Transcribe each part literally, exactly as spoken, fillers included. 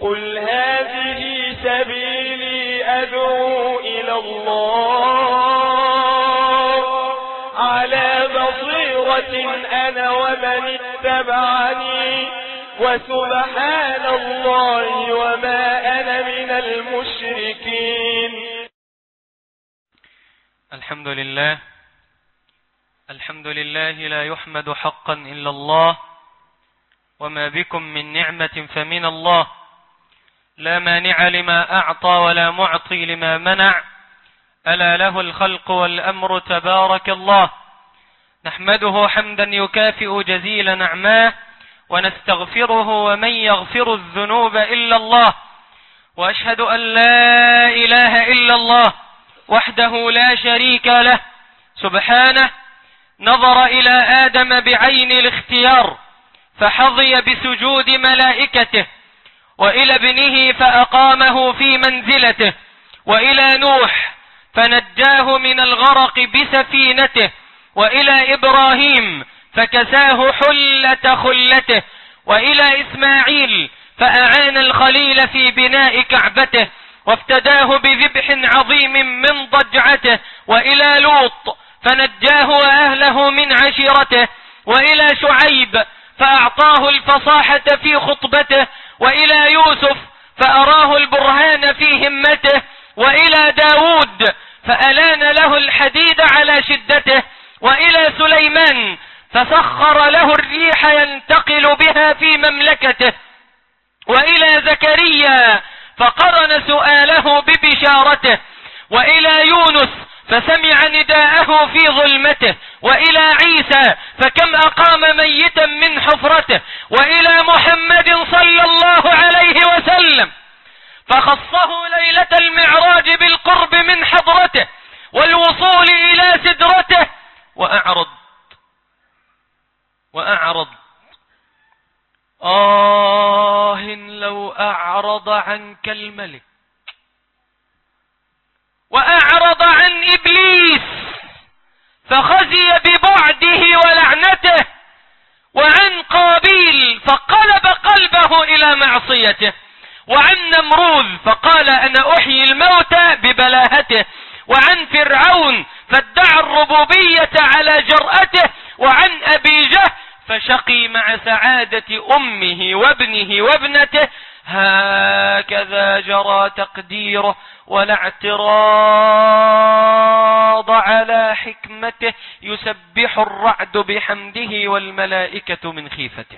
قل هذه سبيلي أدعو إلى الله على بصيرة أنا ومن اتبعني وسبحان الله وما أنا من المشركين. الحمد لله الحمد لله لا يحمد حقا إلا الله، وما بكم من نعمة فمن الله، لا مانع لما أعطى ولا معطي لما منع، ألا له الخلق والأمر تبارك الله. نحمده حمدا يكافئ جزيل نعماه، ونستغفره ومن يغفر الذنوب إلا الله، وأشهد أن لا إله إلا الله وحده لا شريك له سبحانه. نظر إلى آدم بعين الاختيار فحظي بسجود ملائكته، وإلى ابنه فأقامه في منزلته، وإلى نوح فنجاه من الغرق بسفينته، وإلى إبراهيم فكساه حلة خلته، وإلى إسماعيل فأعان الخليل في بناء كعبته وافتداه بذبح عظيم من ضجعته، وإلى لوط فنجاه وأهله من عشيرته، وإلى شعيب فأعطاه الفصاحة في خطبته، وإلى يوسف فأراه البرهان في همته، وإلى داود فألان له الحديد على شدته، وإلى سليمان فسخر له الريح ينتقل بها في مملكته، وإلى زكريا فقرن سؤاله ببشارته، وإلى يونس فسمع نداءه في ظلمته، وإلى عيسى فكم أقام ميتا من حفرته، وإلى محمد صلى الله عليه وسلم فخصه ليلة المعراج بالقرب من حضرته والوصول إلى سدرته. وأعرض وأعرض آه لو أعرض عنك الملك، وأعرض عن إبليس فخزي ببعده ولعنته، وعن قابيل فقلب قلبه إلى معصيته، وعن نمروذ فقال أنا أحيي الموتى ببلاهته، وعن فرعون فادعى الربوبية على جرأته، وعن أبي جهل فشقي مع سعادة أمه وابنه وابنته. هكذا جرى تقديره، ولا اعتراض على حكمته، يسبح الرعد بحمده والملائكة من خيفته.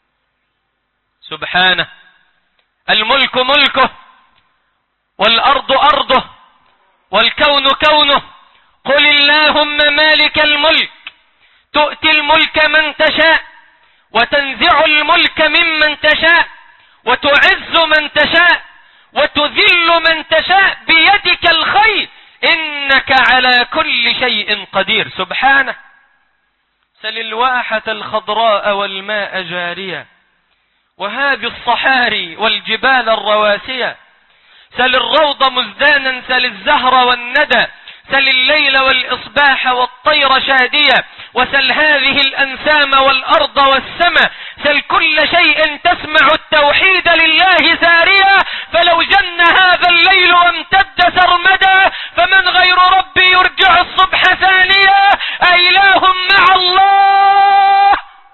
سبحانه، الملك ملكه، والأرض أرضه، والكون كونه. قل اللهم مالك الملك تؤتي الملك من تشاء، وتنزع الملك ممن تشاء، وتعز من تشاء، وتذل من تشاء، بيدك الخير إنك على كل شيء قدير. سبحانه، سل الواحة الخضراء والماء جاريا، وهذه الصحاري والجبال الرواسية، سل الروض مزدانا، سل الزهر والندى، سل الليل والإصباح والطير شادية، وسل هذه الأنسام والأرض والسماء، سل كل شيء تسمع التوحيد لله ساريا. فلو جن هذا الليل وامتد سرمدا، فمن غير ربي يرجع الصبح ثانيا، أإله مع الله.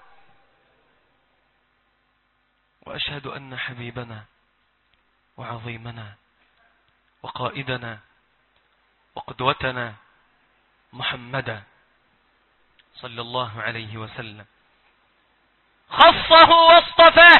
وأشهد أن حبيبنا وعظيمنا وقائدنا وقدوتنا محمدا صلى الله عليه وسلم خصه واصطفاه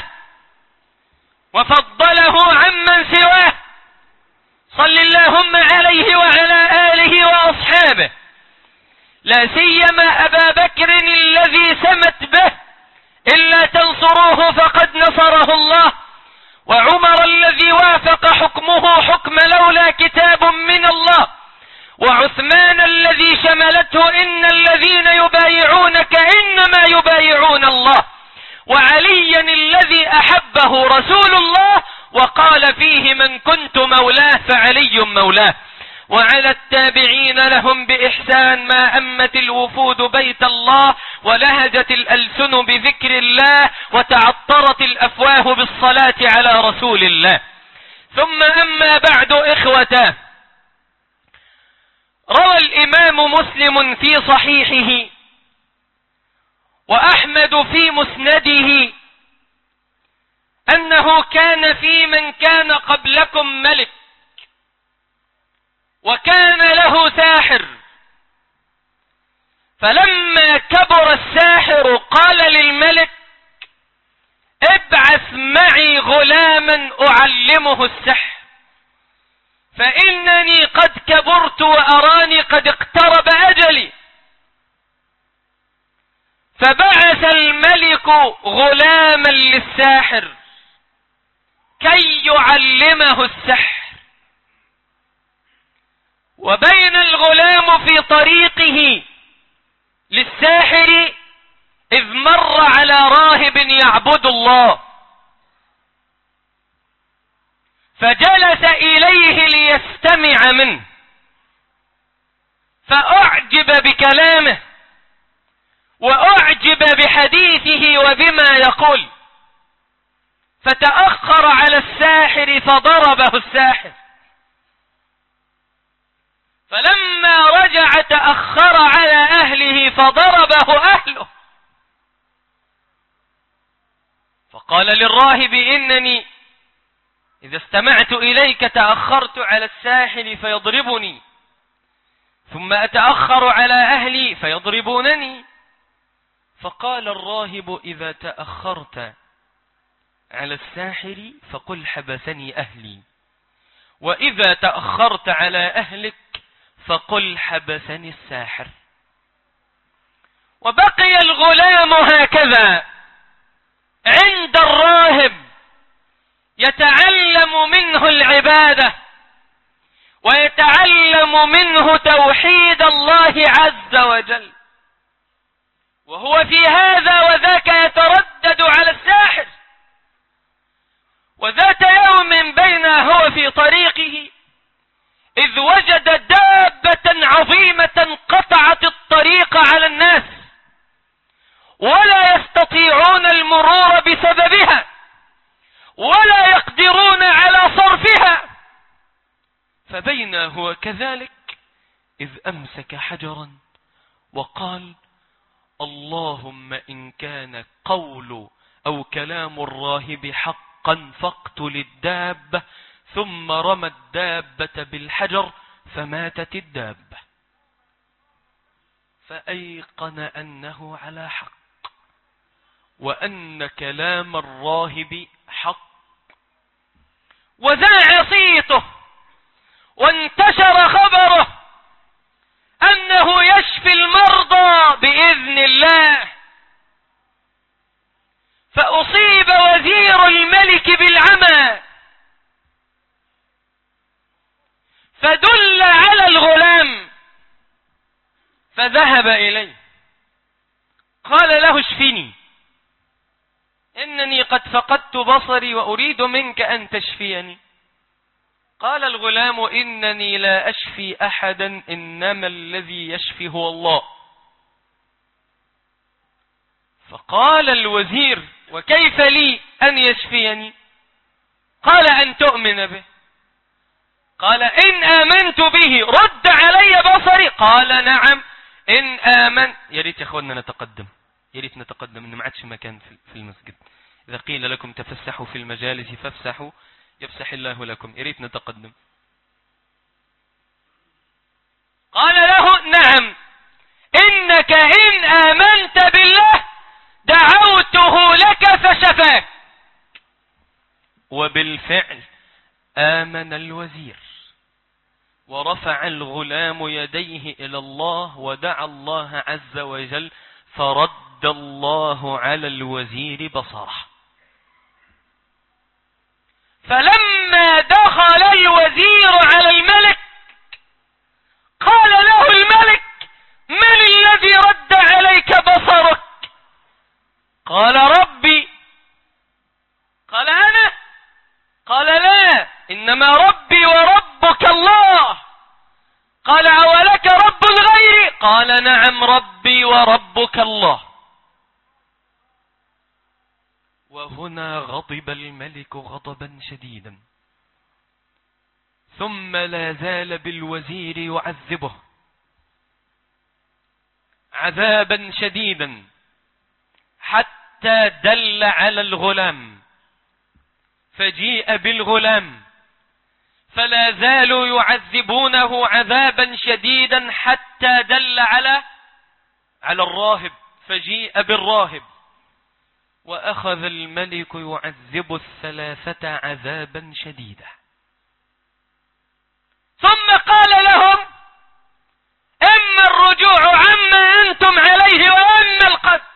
وفضله عمن سواه. صل اللهم عليه وعلى آله وأصحابه، لا سيما أبا بكر الذي سمت به، إلا تنصروه فقد نصره الله، وعمر الذي وافق حكمه حكم لولا كتاب من الله، وعثمان الذي شملته إن الذين يبايعونك إنما يبايعون الله، وعليا الذي أحبه رسول الله وقال فيه من كنت مولاه فعلي مولاه. وعلى التابعين لهم بإحسان ما أمت الوفود بيت الله ولهجت الألسن بذكر الله وتعطرت الأفواه بالصلاة على رسول الله. ثم أما بعد إخوة، روى الإمام مسلم في صحيحه وأحمد في مسنده أنه كان في من كان قبلكم ملك وكان له ساحر، فلما كبر الساحر قال للملك: ابعث معي غلاما أعلمه السحر، فإنني قد كبرت وأراني قد اقترب أجلي. فبعث الملك غلاما للساحر كي يعلمه السحر، وبين الغلام في طريقه للساحر إذ مر على راهب يعبد الله، فجلس إليه ليستمع منه، فأعجب بكلامه وأعجب بحديثه وبما يقول، فتأخر على الساحر فضربه الساحر. فلما رجع تأخر على أهله فضربه أهله. فقال للراهب: إنني إذا استمعت إليك تأخرت على الساحر فيضربني، ثم أتأخر على أهلي فيضربونني. فقال الراهب: إذا تأخرت على الساحر فقل حبسني أهلي، وإذا تأخرت على أهلك فقل حبسني الساحر. وبقي الغلام هكذا عند الراهب يتعلم منه العبادة ويتعلم منه توحيد الله عز وجل، وهو في هذا وذاك يتردد على الساحر. وذات يوم بين هو في طريقه إذ وجد دابة عظيمة قطعت الطريق على الناس ولا يستطيعون المرور بسببها ولا يقدرون على صرفها. فبين هو كذلك إذ أمسك حجرا وقال: اللهم إن كان قول أو كلام الراهب حقا فاقتل الدابة، ثم رمى الدابة بالحجر فماتت الدابة. فأيقن أنه على حق وأن كلام الراهب حق، وذاع صيته وانتشر خبره أنه يشفي المرضى بإذن الله. فأصيب وزير الملك بالعمى، فدل على الغلام فذهب إليه، قال له: اشفني، إنني قد فقدت بصري وأريد منك أن تشفيني. قال الغلام: إنني لا أشفي أحدا، إنما الذي يشفي هو الله. فقال الوزير: وكيف لي أن يشفيني؟ قال: أن تؤمن به. قال: إن آمنت به رد علي بصري. قال: نعم إن آمن. يا ريت يا أخواننا نتقدم، يا ريت نتقدم، إن ما عادش مكان في المسجد. إذا قيل لكم تفسحوا في المجالس فافسحوا يفسح الله لكم. يا ريت نتقدم. قال له: نعم إنك إن آمنت بالله دعوته لك فشفاك. وبالفعل آمن الوزير ورفع الغلام يديه إلى الله ودعا الله عز وجل، فرد الله على الوزير بصره. فلما دخل الوزير على الملك قال له الملك: من الذي رد عليك بصرك؟ قال: ربي. قال: أنا؟ قال: لا، إنما ربي وربك الله. قال أولك رب غيري؟ قال نعم ربي وربك الله. وهنا غضب الملك غضبا شديدا، ثم لا زال بالوزير يعذبه عذابا شديدا حتى دل على الغلام، فجيء بالغلام، فلا زالوا يعذبونه عذابا شديدا حتى دل على على الراهب، فجيء بالراهب، وأخذ الملك يعذب الثلاثة عذابا شديدا. ثم قال لهم إما الرجوع عما أنتم عليه وإما القتل.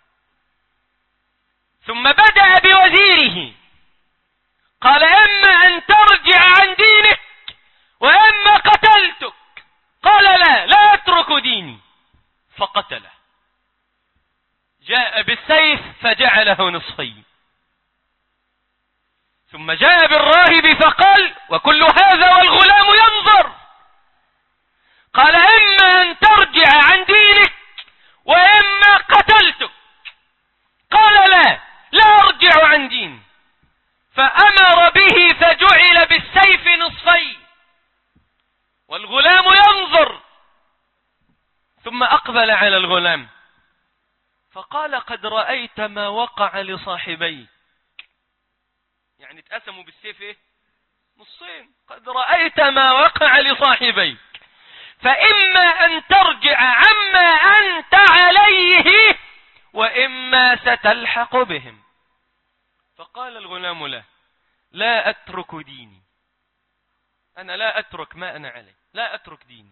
ثم بدأ بوزيره قال إما أن ترجع عن دينك وإما قتلتك. قال لا لا أترك ديني، فقتله. جاء بالسيف فجعله نصفين، ثم جاء بالراهب فقال، وكل هذا والغلام ينظر، قال إما أن ترجع عن دينك وإما قتلتك. قال لا لا أرجع عن ديني، فأمر به فجعل بالسيف نصفين والغلام ينظر. ثم أقبل على الغلام فقال قد رأيت ما وقع لصاحبيك، يعني اتقسموا بالسيف ايه؟ نصين. قد رأيت ما وقع لصاحبيك، فإما أن ترجع عما أنت عليه وإما ستلحق بهم. فقال الغلام له لا أترك ديني، أنا لا أترك ما أنا عليه، لا أترك ديني.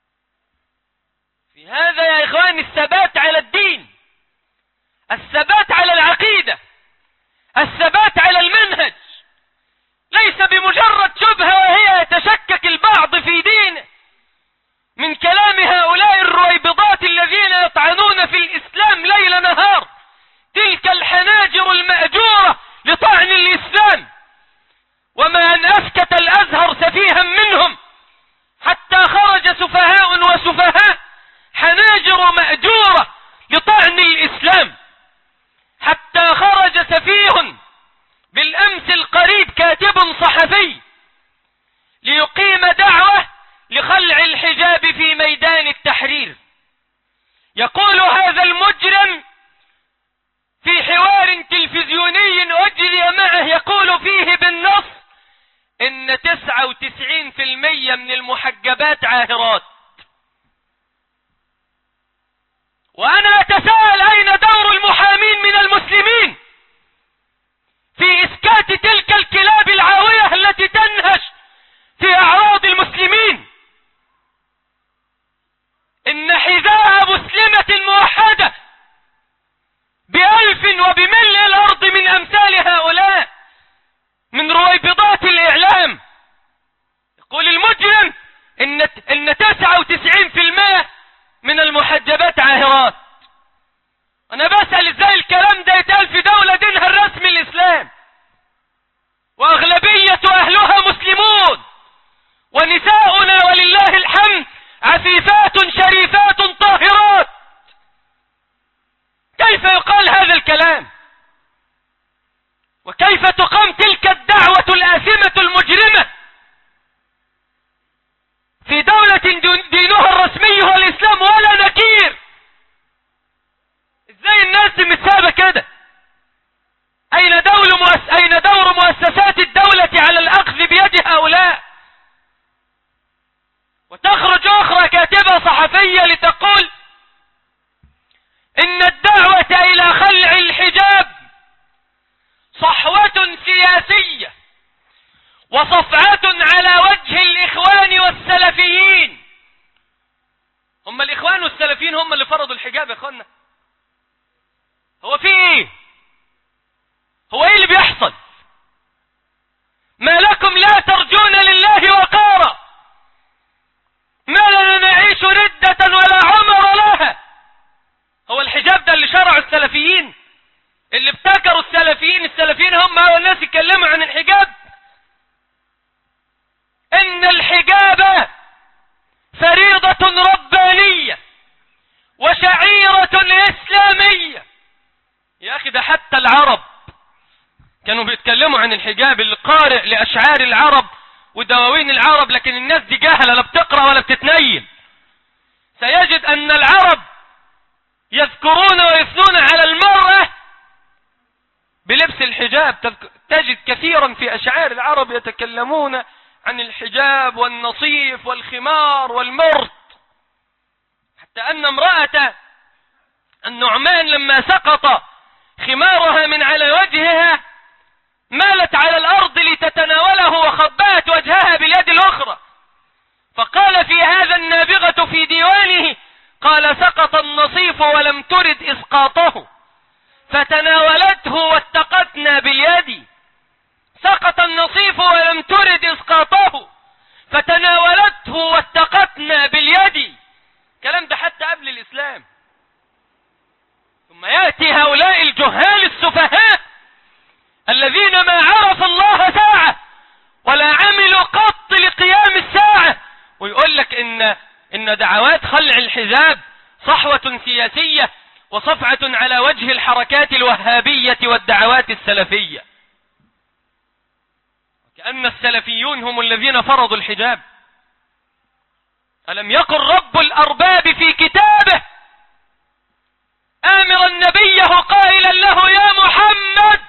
في هذا يا إخواني الثبات على الدين، الثبات على العقيدة، الثبات على المنهج، ليس بمجرد شبهة وهي يتشكك البعض في دينه من كلام هؤلاء الرويبضات الذين يطعنون في الإسلام ليل نهار، تلك الحناجر المأجورة لطعن الإسلام. وما أن أسكت الأزهر سفيها منهم حتى خرج سفهاء وسفهاء، حناجر مأجورة لطعن الإسلام، حتى خرج سفيه بالأمس القريب كاتب صحفي ليقيم دعوة لخلع الحجاب في ميدان التحرير. يقول هذا المجرم في حوار تلفزيوني أجري معه، يقول فيه بالنص إن تسعة وتسعين بالمئة من المحجبات عاهرات. وأنا أتساءل أين دور المحامين من المسلمين في إسكات تلك الكلاب العاوية التي تنهش في أعراض المسلمين؟ إن حذاء مسلمة موحدة بألف وبملء الأرض من أمثال هؤلاء من رويبضات الإعلام. يقول المجرم إن إن تسعة وتسعين بالمئة من المحجبات عاهرات. أنا بسأل إزاي الكلام ده يتقال في دولة دينها الرسمي الإسلام وأغلبية أهلها مسلمون، ونساؤنا ولله الحمد عفيفات شريفات طاهرات؟ كيف يقال هذا الكلام؟ وكيف تقام تلك الدعوة الآثمة المجرمة في دولة دينها الرسمي هو الإسلام ولا نكير؟ ازاي الناس متسابة كده؟ أين دور مؤس... أين دور مؤسسات الدولة على الأخذ بيد هؤلاء؟ وتخرج أخرى كاتبة صحفية لتقول إن الدعوة إلى خلع الحجاب صحوة سياسية وصفعة على وجه الإخوان والسلفيين. هم الإخوان والسلفيين هم اللي فرضوا الحجاب يا إخوانا؟ هو في إيه؟ هو إيه اللي بيحصل؟ ما لكم لا ترجون لله وقارا؟ ما لنا نعيش ردة ولا عمر لها؟ هو الحجاب ده اللي شرعوا السلفيين؟ اللي ابتكروا السلفيين؟ السلفيين هم أول ناس يتكلموا عن الحجاب. إن الحجاب عن الحجاب اللي قارئ لأشعار العرب ودواوين العرب، لكن الناس دي جاهلة لا بتقرأ ولا بتتنيل، سيجد أن العرب يذكرون ويثنون على المرأة بلبس الحجاب. تجد كثيرا في أشعار العرب يتكلمون عن الحجاب والنصيف والخمار والمرط، حتى أن امرأة النعمان لما سقط خمارها من على وجهها مالت على الأرض لتتناوله وخبأت وجهها باليد الأخرى، فقال في هذا النابغة في ديوانه، قال سقط النصيف ولم ترد إسقاطه فتناولته واتقتنا باليد. سقط النصيف ولم ترد إسقاطه فتناولته واتقتنا باليد. كلام ده حتى قبل الإسلام. ثم يأتي هؤلاء الجهال السفهاء الذين ما عرفوا الله ساعة ولا عملوا قط لقيام الساعة، ويقول لك إن إن دعوات خلع الحجاب صحوة سياسية وصفعة على وجه الحركات الوهابية والدعوات السلفية، كأن السلفيون هم الذين فرضوا الحجاب. ألم يقل رب الأرباب في كتابه آمرا نبيه قائلا له يا محمد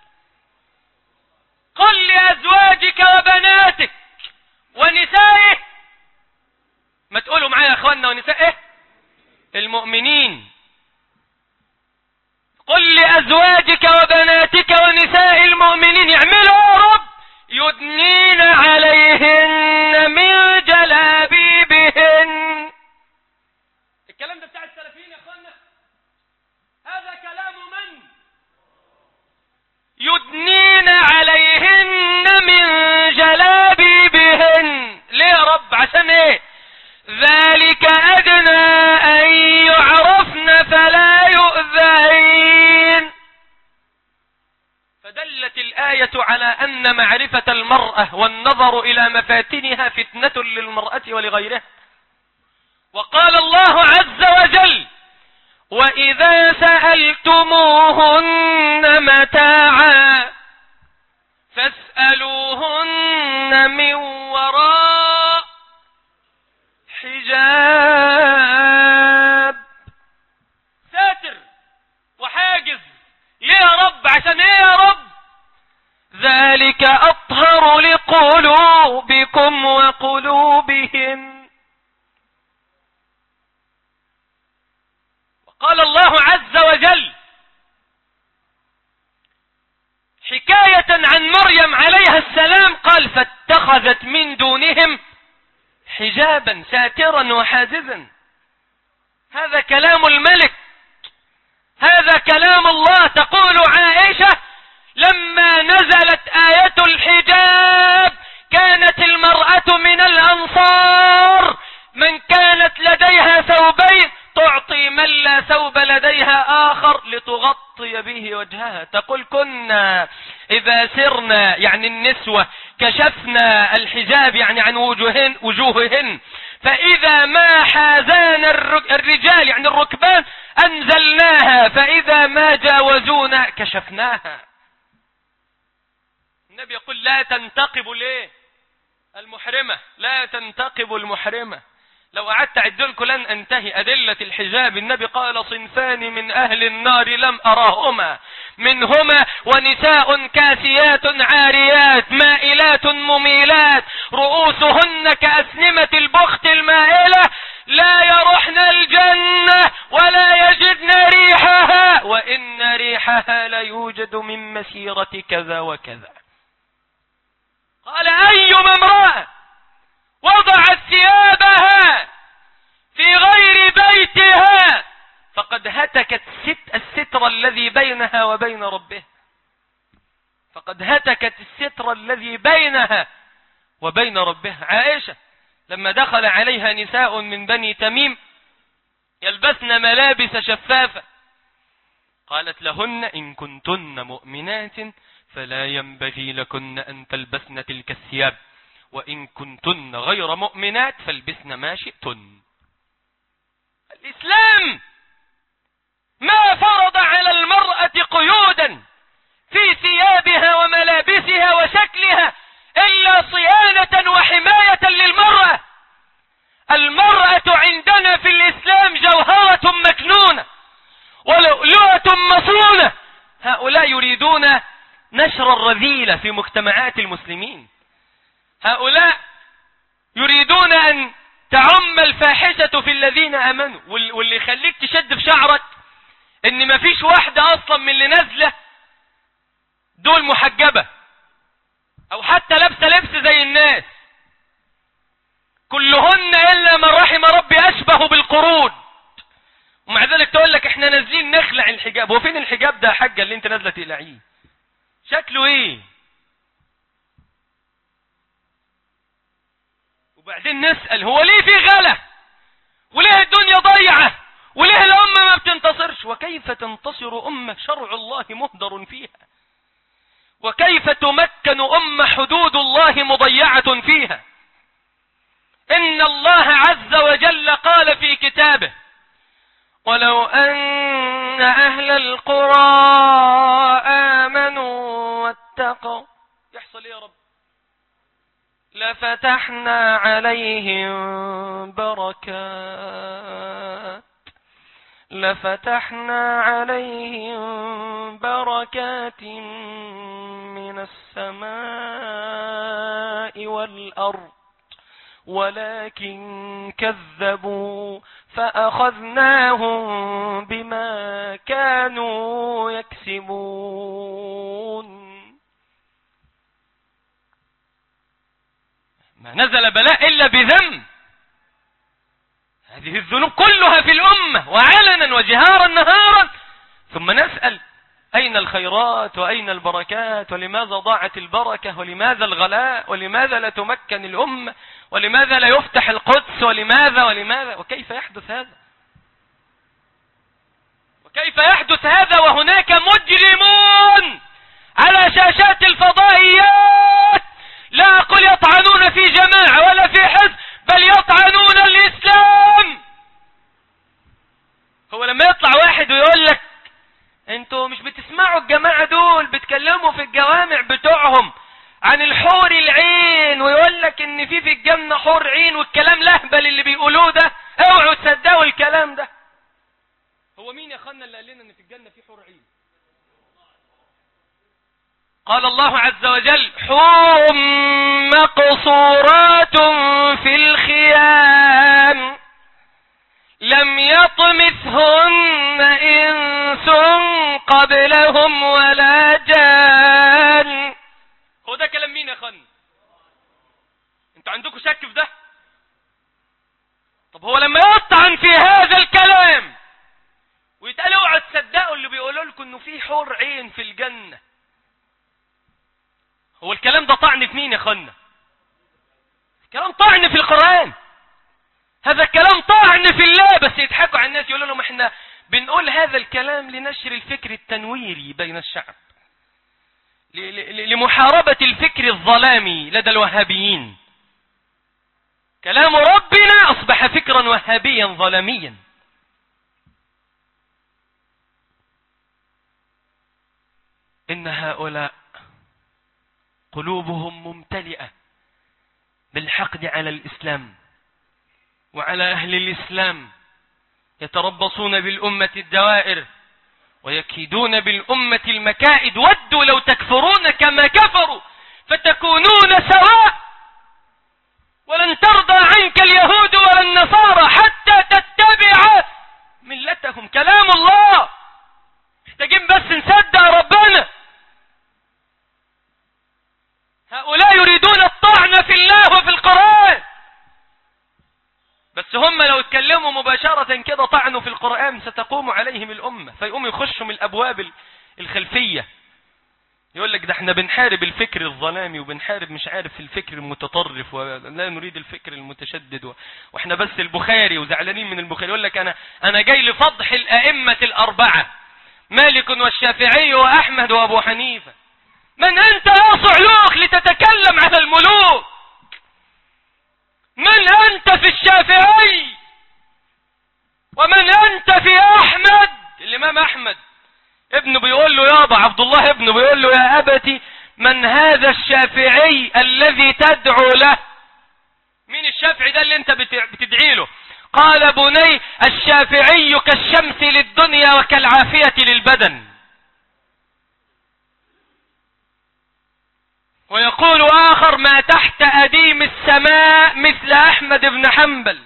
قل لأزواجك وبناتك ونسائه، ما تقولوا معايا يا أخواننا ونسائه المؤمنين، قل لأزواجك وبناتك ونساء المؤمنين يعملوا يا رب يدنين عليهن من جلابيبهن. الكلام ده بتاع السلفيين يا أخواننا، هذا كلام من؟ يدنين عليهن من جلابيبهن. ليه يا رب؟ عشان ايه؟ ذلك أدنى أن يعرفن فلا يؤذين. فدلت الآية على أن معرفة المرأة والنظر إلى مفاتنها فتنة للمرأة ولغيرها. وقال الله عز وجل وإذا سألتموهن متاعا فاسألوهن من وراء حجاب. ساتر وحاجز. ليه يا رب؟ عشان ايه يا رب؟ ذلك أطهر لقلوبكم وقلوبهم. وقال الله عز وجل حكاية عن مريم عليها السلام قال فاتخذت من دونهم حجابا ساترا وحاجزا. هذا كلام الملك، هذا كلام الله. تقول عائشة لما نزلت آية الحجاب كانت المرأة من الأنصار من كانت لديها ثوبين تعطي من لا ثوب لديها آخر لتغطي به وجهها. تقول كنا إذا سرنا يعني النسوة كشفنا الحجاب يعني عن وجوهن, وجوههن فإذا ما حازان الرجال يعني الركبان أنزلناها فإذا ما جاوزونا كشفناها. النبي يقول لا تنتقب ليه المحرمة، لا تنتقب المحرمة. لو قعدت أعد لكم لن أنتهي أدلة الحجاب. النبي قال صنفان من أهل النار لم أراهما منهما ونساء كاسيات عاريات مائلات مميلات رؤوسهن كأسنمة البخت المائلة لا يرحن الجنة ولا يجدن ريحها وإن ريحها لا يوجد من مسيرة كذا وكذا. قال أيما امرأة وضعت ثيابها في غير بيتها فقد هتكت الستر الذي بينها وبين ربها، فقد هتكت الستر الذي بينها وبين ربها. عائشة لما دخل عليها نساء من بني تميم يلبسن ملابس شفافة قالت لهن إن كنتن مؤمنات فلا ينبغي لكن أن تلبسن تلك الثياب وإن كنتن غير مؤمنات فالبسن ما شئتن. الإسلام ما فرض على المرأة قيودا في ثيابها وملابسها وشكلها إلا صيانة وحماية للمرأة. المرأة عندنا في الإسلام جوهرة مكنونة ولؤلؤة مصونة. هؤلاء يريدون نشر الرذيلة في مجتمعات المسلمين. هؤلاء يريدون أن تعم الفاحشة في الذين آمنوا. واللي يخليك تشد في شعرك ان مفيش واحدة اصلا من اللي نازلة دول محجبة او حتى لابسة لبس زي الناس، كلهن الا من رحم ربي اشبه بالقرود. ومع ذلك تقول لك احنا نازلين نخلع الحجاب. هو فين الحجاب ده يا حاجة اللي انت نازلة تقلعيه؟ شكله ايه؟ وبعدين نسأل هو ليه في غلا؟ وليه الدنيا ضيعة؟ وليه الأمة ما بتنتصرش؟ وكيف تنتصر أمة شرع الله مهدر فيها؟ وكيف تمكن أمة حدود الله مضيعة فيها؟ إن الله عز وجل قال في كتابه: ولو أن أهل القرى آمنوا واتقوا، يحصل إيه يا رب؟ لفتحنا عليهم بركات لفتحنا عليهم بركات من السماء والأرض ولكن كذبوا فأخذناهم بما كانوا يكسبون. ما نزل بلاء إلا بذنب. هذه الذنوب كلها في الأمة وعلنا وجهارا نهارا، ثم نسأل أين الخيرات وأين البركات؟ ولماذا ضاعت البركة؟ ولماذا الغلاء؟ ولماذا لا تمكن الأمة؟ ولماذا لا يفتح القدس؟ ولماذا ولماذا وكيف يحدث هذا؟ وكيف يحدث هذا وهناك مجرمون على شاشات الفضائيات لا أقول يطعنون في جماعة ولا في حزب، بل يطعنون الإسلام. هو لما يطلع واحد ويقول لك انتوا مش بتسمعوا الجماعة دول بتكلموا في الجوامع بتوعهم عن الحور العين، ويقول لك ان في في الجنة حور عين، والكلام لهبل اللي بيقولوه ده، اوعوا تصدقوا الكلام ده. هو مين يا اخوانا اللي قال لنا ان في الجنة في حور عين؟ قال الله عز وجل: حور مقصورات في الخيام لم يطمثهن إنس قبلهم ولا جان. هو ده كلام مين يا اخوانا؟ انتوا عندكم شك في ده؟ طب هو لما يطعن في هذا الكلام ويتقال اوعوا تصدقوا اللي بيقولوا لكم انه في حور عين في الجنة، هو الكلام ده طعن في مين يا اخوانا؟ كلام طعن في القرآن. هذا الكلام طعن في الله، بس يضحكوا على الناس يقولوا لهم احنا بنقول هذا الكلام لنشر الفكر التنويري بين الشعب، لمحاربة الفكر الظلامي لدى الوهابيين. كلام ربنا أصبح فكرا وهابيا ظلاميا. إن هؤلاء قلوبهم ممتلئة بالحقد على الإسلام وعلى أهل الإسلام، يتربصون بالأمة الدوائر ويكيدون بالأمة المكائد. ودوا لو تكفرون كما كفروا فتكونون سواء، ولن ترضى عنك اليهود ولا النصارى حتى تتبع ملتهم. كلام الله، محتاجين بس نصدق ربنا. هؤلاء يريدون الطعن في الله وفي القرآن، بس هم لو اتكلموا مباشرة كده طعنوا في القرآن ستقوم عليهم الأمة، فيقوموا يخشوا من الأبواب الخلفية. يقول لك ده احنا بنحارب الفكر الظلامي وبنحارب مش عارف الفكر المتطرف ولا نريد الفكر المتشدد، واحنا بس البخاري وزعلانين من البخاري. يقول لك انا انا جاي لفضح الأئمة الأربعة، مالك والشافعي وأحمد وأبو حنيفة. من أنت يا صعلوك لتتكلم على الملوك؟ من أنت في الشافعي؟ ومن أنت في أحمد؟ الإمام أحمد ابنه بيقول له يابا بابا عبد الله ابنه بيقول له يا أبتي من هذا الشافعي الذي تدعو له؟ مين الشافعي ده اللي انت بتدعي له؟ قال بني الشافعي كالشمس للدنيا وكالعافية للبدن. ويقول آخر ما تحت أديم السماء مثل أحمد بن حنبل.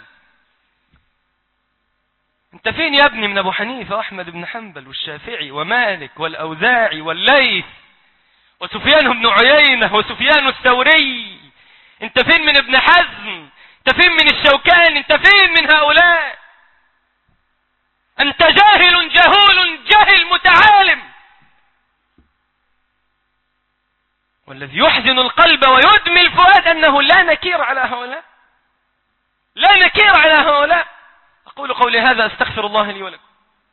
انت فين يا ابني من أبو حنيفة وأحمد بن حنبل والشافعي ومالك والأوزاعي والليث وسفيان بن عيينة وسفيان الثوري؟ انت فين من ابن حزم؟ انت فين من الشوكاني؟ انت فين من هؤلاء؟ انت جاهل جهول جهل متعالم. والذي يحزن القلب ويدمي الفؤاد أنه لا نكير على هؤلاء، لا نكير على هؤلاء. أقول قولي هذا أستغفر الله لي ولكم.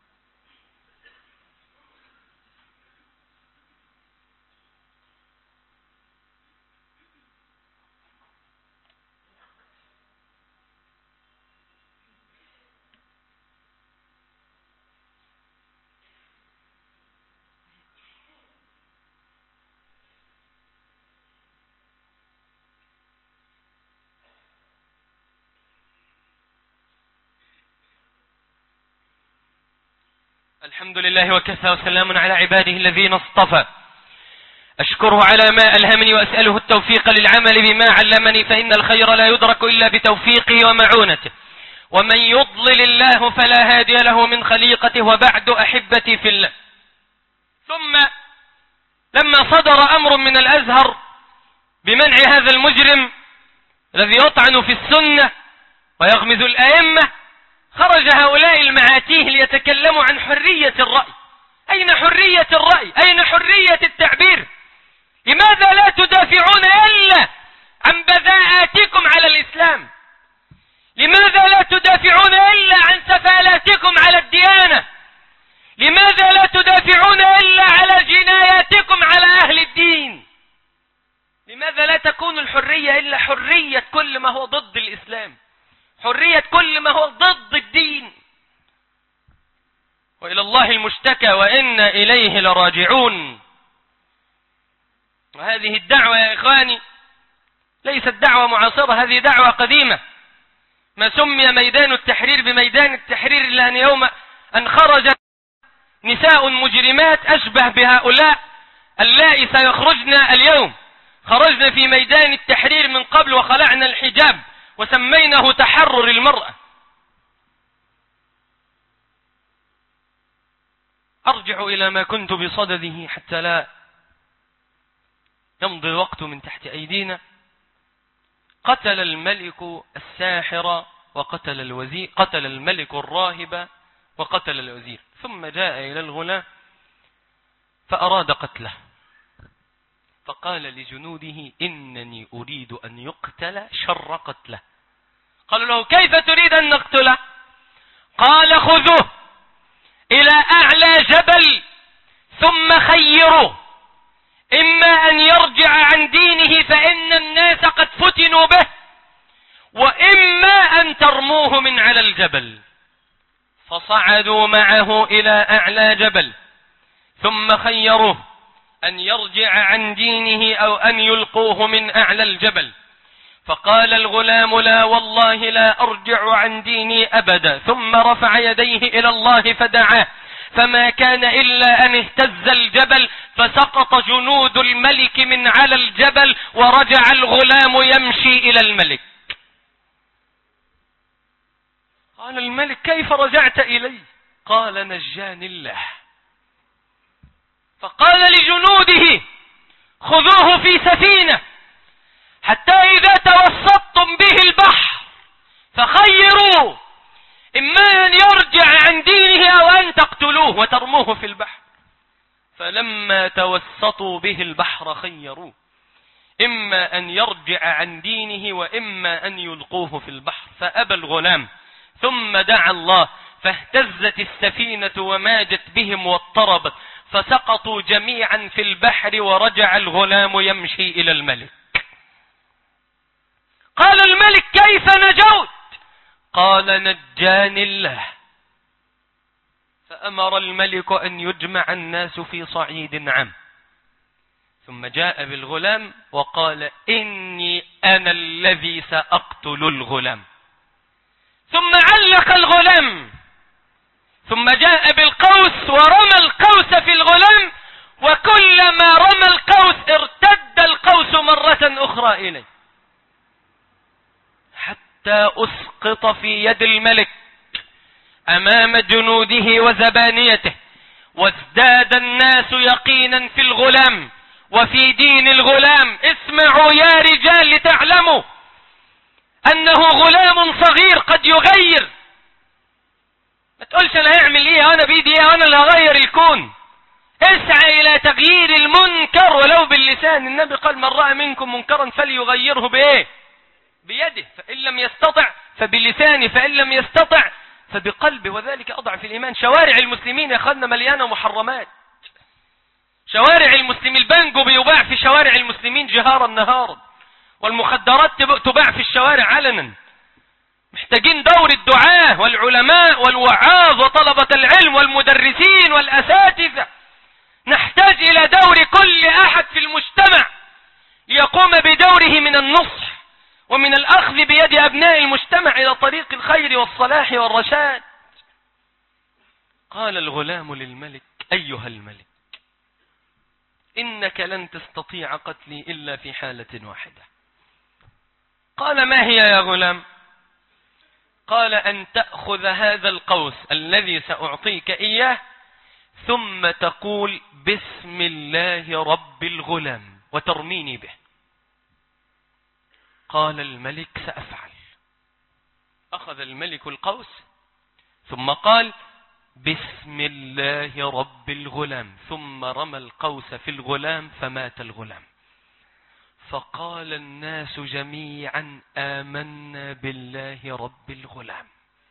الحمد لله وكفى وسلام على عباده الذين اصطفى. أشكره على ما ألهمني وأسأله التوفيق للعمل بما علمني، فإن الخير لا يدرك إلا بتوفيقه ومعونته. ومن يضلل الله فلا هادي له من خليقته. وبعد أحبتي في الله، ثم لما صدر أمر من الأزهر بمنع هذا المجرم الذي يطعن في السنة ويغمز الأئمة، خرج هؤلاء المعاتيه ليتكلموا عن حرية الرأي. أين حرية الرأي؟ أين حرية التعبير؟ لماذا لا تدافعون إلا عن بذاءاتكم على الإسلام؟ لماذا لا تدافعون إلا عن سفالاتكم على الديانة؟ لماذا لا تدافعون إلا على جناياتكم على أهل الدين؟ لماذا لا تكون الحرية إلا حرية كل ما هو ضد الإسلام، حرية كل ما هو ضد الدين؟ وإلى الله المشتكى وإنا إليه لراجعون. وهذه الدعوة يا إخواني ليست دعوة معاصرة، هذه دعوة قديمة. ما سمي ميدان التحرير بميدان التحرير إلا أن يوم أن خرج نساء مجرمات أشبه بهؤلاء اللائي سيخرجن اليوم. خرجنا في ميدان التحرير من قبل وخلعنا الحجاب وسميناه تحرر المرأة. أرجع إلى ما كنت بصدده حتى لا يمضي الوقت من تحت أيدينا. قتل الملك الساحر وقتل الوزير، قتل الملك الراهب وقتل الوزير، ثم جاء إلى الغلام فأراد قتله، فقال لجنوده إنني أريد أن يقتل شر قتله. قالوا له كيف تريد أن نقتله؟ قال خذوه إلى أعلى جبل ثم خيروه، إما أن يرجع عن دينه فإن الناس قد فتنوا به، وإما أن ترموه من على الجبل. فصعدوا معه إلى أعلى جبل ثم خيروه أن يرجع عن دينه أو أن يلقوه من أعلى الجبل. فقال الغلام لا والله لا أرجع عن ديني أبدا، ثم رفع يديه إلى الله فدعاه، فما كان إلا أن اهتز الجبل فسقط جنود الملك من على الجبل، ورجع الغلام يمشي إلى الملك. قال الملك كيف رجعت إلي؟ قال نجاني الله. فقال لجنوده خذوه في سفينة حتى إذا توسطتم به البحر فخيروا، إما أن يرجع عن دينه أو أن تقتلوه وترموه في البحر. فلما توسطوا به البحر خيروا، إما أن يرجع عن دينه وإما أن يلقوه في البحر. فأبى الغلام، ثم دعا الله فاهتزت السفينة وماجت بهم واضطربت، فسقطوا جميعا في البحر، ورجع الغلام يمشي إلى الملك. قال الملك كيف نجوت؟ قال نجاني الله. فأمر الملك أن يجمع الناس في صعيد عام، ثم جاء بالغلام وقال إني أنا الذي سأقتل الغلام، ثم علق الغلام، ثم جاء بالقوس ورمى القوس في الغلام، وكلما رمى القوس ارتد القوس مرة أخرى إليه حتى أسقط في يد الملك أمام جنوده وزبانيته، وازداد الناس يقينا في الغلام وفي دين الغلام. اسمعوا يا رجال لتعلموا أنه غلام صغير قد يغير. ما تقولش أنا هعمل إيه وأنا بيدي إيه وأنا اللي هغير الكون. اسعى إلى تغيير المنكر ولو باللسان. النبي قال من رأى منكم منكرا فليغيره بإيه؟ بيده، فإن لم يستطع فبلسانه، فإن لم يستطع فبقلبه، وذلك أضعف الإيمان. شوارع المسلمين يا أخوانا مليانة محرمات. شوارع المسلمين، البانجو بيباع في شوارع المسلمين جهارا نهارا، والمخدرات تباع في الشوارع علنا. محتاجين دور الدعاة والعلماء والوعاظ وطلبة العلم والمدرسين والأساتذة. نحتاج إلى دور كل أحد في المجتمع ليقوم بدوره من النصح ومن الأخذ بيد أبناء المجتمع إلى طريق الخير والصلاح والرشاد. قال الغلام للملك أيها الملك إنك لن تستطيع قتلي إلا في حالة واحدة. قال ما هي يا غلام؟ قال أن تأخذ هذا القوس الذي سأعطيك إياه ثم تقول بسم الله رب الغلام وترميني به. قال الملك سأفعل. أخذ الملك القوس ثم قال بسم الله رب الغلام، ثم رمى القوس في الغلام فمات الغلام. فقال الناس جميعا آمنا بالله رب الغلام.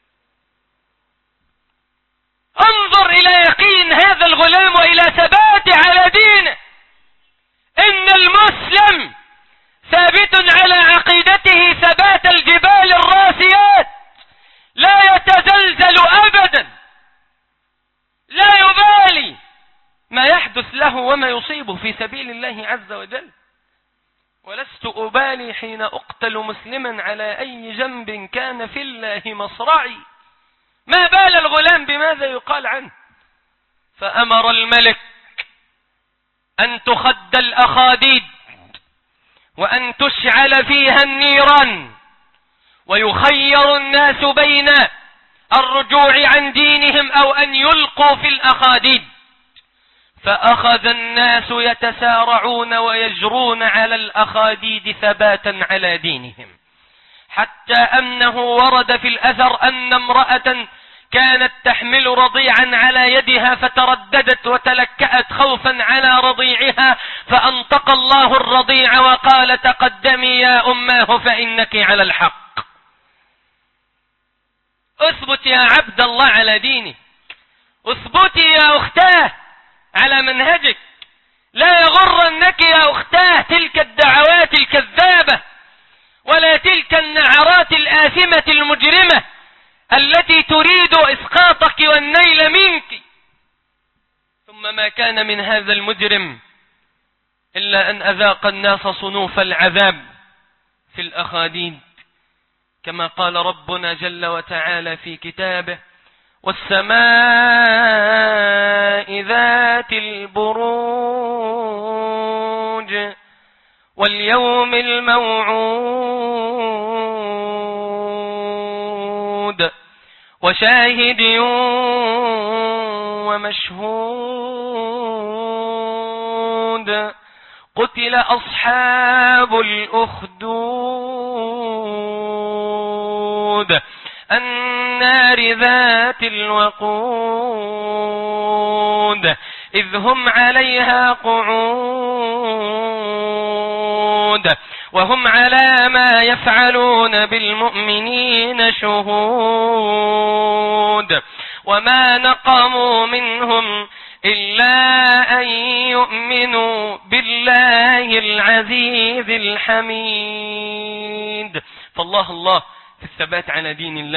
انظر إلى يقين هذا الغلام وإلى ثبات على دينه. إن المسلم ثابت على عقيدته ثبات الجبال الراسيات، لا يتزلزل أبدا، لا يبالي ما يحدث له وما يصيبه في سبيل الله عز وجل. ولست أبالي حين أقتل مسلما على أي جنب كان في الله مصرعي. ما بال الغلام بماذا يقال عنه. فأمر الملك أن تخد الأخاديد وأن تشعل فيها النيران، ويخير الناس بين الرجوع عن دينهم أو أن يلقوا في الأخاديد. فأخذ الناس يتسارعون ويجرون على الأخاديد ثباتا على دينهم، حتى أنه ورد في الأثر أن امرأة كانت تحمل رضيعا على يدها فترددت وتلكأت خوفا على رضيعها، فأنطق الله الرضيع وقال تقدمي يا أماه فإنك على الحق. اثبت يا عبد الله على دينك، اثبتي يا أختاه على منهجك. لا يغرنك يا أختاه تلك الدعوات الكذابة ولا تلك النعرات الآثمة المجرمة التي تريد إسقاطك والنيل منك. ثم ما كان من هذا المجرم إلا أن أذاق الناس صنوف العذاب في الأخاديد، كما قال ربنا جل وتعالى في كتابه والسماء ذات البروج واليوم الموعود وشاهد ومشهود قتل أصحاب الأخدود النار ذات الوقود إذ هم عليها قعود وهم على ما يفعلون بالمؤمنين شهود وما نقموا منهم إلا أن يؤمنوا بالله العزيز الحميد. فالله الله في الثبات على دين الله،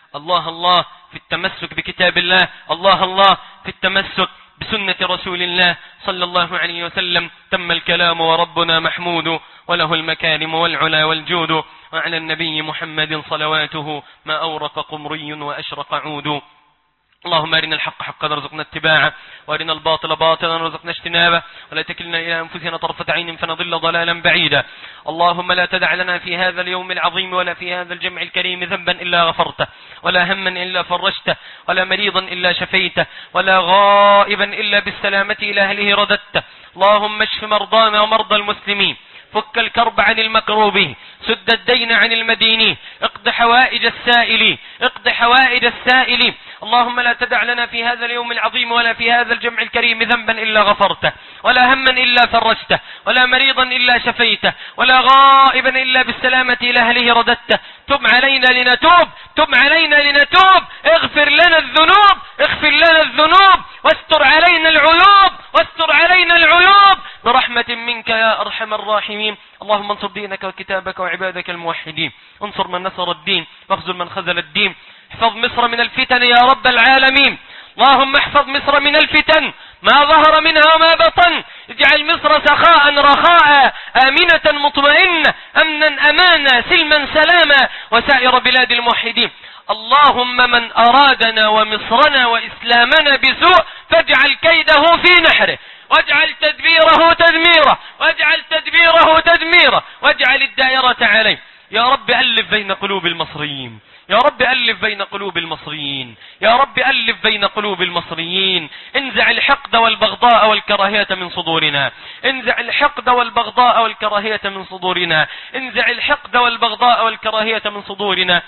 الله الله في التمسك بكتاب الله، الله الله في التمسك بسنة رسول الله صلى الله عليه وسلم. تم الكلام وربنا محمود، وله المكارم والعلا والجود، وعلى النبي محمد صلواته ما أورق قمري وأشرق عود. اللهم أرنا الحق حقا رزقنا اتباعه، وأرنا الباطل باطلا رزقنا اجتنابه، ولا تكلنا إلى أنفسنا طرفة عين فنضل ضلالا بعيدا. اللهم لا تدع لنا في هذا اليوم العظيم ولا في هذا الجمع الكريم ذنبا إلا غفرته، ولا هما إلا فرجته، ولا مريضا إلا شفيته، ولا غائبا إلا بالسلامة إلى أهله رددته. اللهم اشف مرضانا ومرضى المسلمين، فك الكرب عن المكروبين، سد الدين عن المدينين، اقض حوائج السائلين، اقض حوائج السائلين. اللهم لا تدع لنا في هذا اليوم العظيم ولا في هذا الجمع الكريم ذنبا إلا غفرته، ولا هما إلا فرجته، ولا مريضا إلا شفيته، ولا غائبا إلا بالسلامة إلى أهله رددته. تب علينا لنتوب، تب علينا لنتوب، اغفر لنا الذنوب، اغفر لنا الذنوب، واستر علينا العيوب، واستر علينا العيوب برحمة منك يا أرحم الراحمين. اللهم انصر دينك وكتابك وعبادك الموحدين، انصر من نصر الدين واخذل من خذل الدين. احفظ مصر من الفتن يا رب العالمين، اللهم احفظ مصر من الفتن ما ظهر منها وما بطن. اجعل مصر سخاء رخاء آمنة مطمئنة، أمنا أمانا سلما سلاما، وسائر بلاد الموحدين. اللهم من أرادنا ومصرنا وإسلامنا بسوء فاجعل كيده في نحره، واجعل تدبيره تدميره، واجعل تدبيره تدميره، واجعل الدائرة عليه. يا رب ألف بين قلوب المصريين، يا رب ألف بين قلوب المصريين، يا رب ألف بين قلوب المصريين. انزع الحقد والبغضاء والكراهية من صدورنا، انزع الحقد والبغضاء والكراهية من صدورنا، انزع الحقد والبغضاء والكراهية من صدورنا.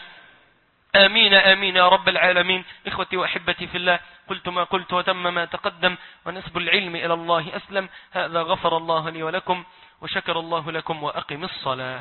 آمين آمين يا رب العالمين. إخوتي وأحبتي في الله، قلت ما قلت وتم ما تقدم، ونسب العلم إلى الله أسلم. هذا غفر الله لي ولكم، وشكر الله لكم، وأقم الصلاة.